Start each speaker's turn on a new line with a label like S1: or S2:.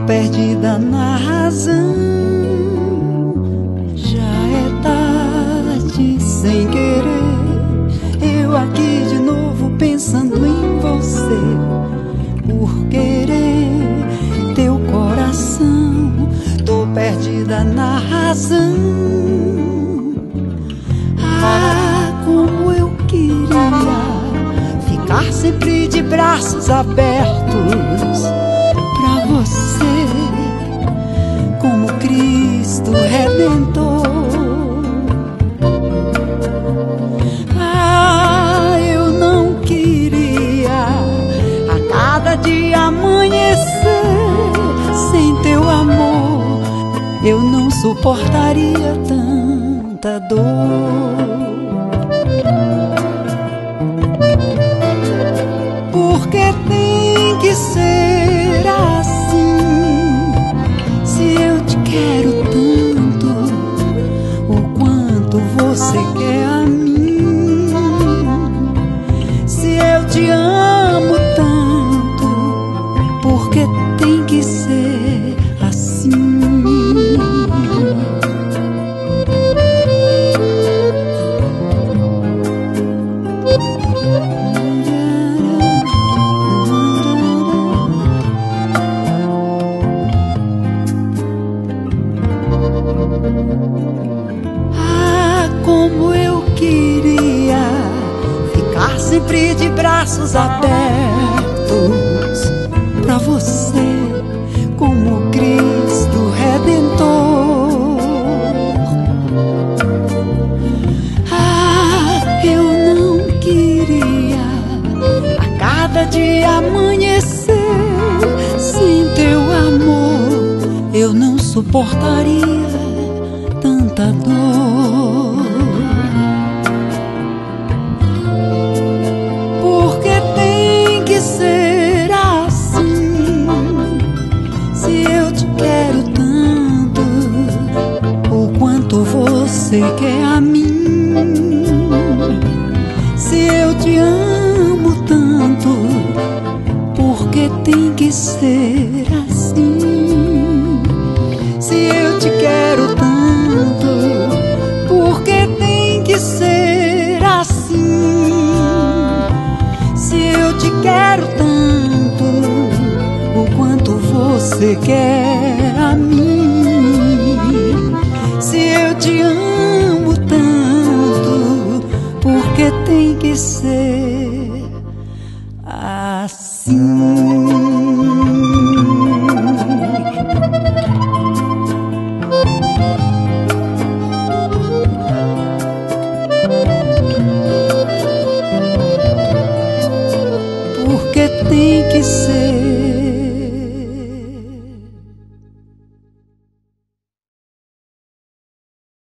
S1: perdida na razão. Já é tarde sem querer, eu aqui de novo pensando em você. Por querer teu coração, tô perdida na razão. Ah, como eu queria ficar sempre de braços abertos pra você, como Cristo Redentor. Ah, eu não queria a cada dia amanhecer sem teu amor. Eu não suportaria tanta dor. Porque tem que ser assim. Se eu te quero tanto, o quanto você quer a mim. Se eu te amo tanto, porque tem que ser assim. Ah, como eu queria ficar sempre de braços abertos pra você, como Cristo Redentor. Ah, eu não queria a cada dia amanhecer sem teu amor. Eu não suportaria tanta dor. Porque tem que ser assim. Se eu te quero tanto, o quanto você quer a mim. Se eu te amo tanto, porque tem que ser assim. Se eu te quero tanto, porque tem que ser assim. Se eu te quero tanto, o quanto você quer a mim. Se eu te amo tanto, porque tem que ser assim.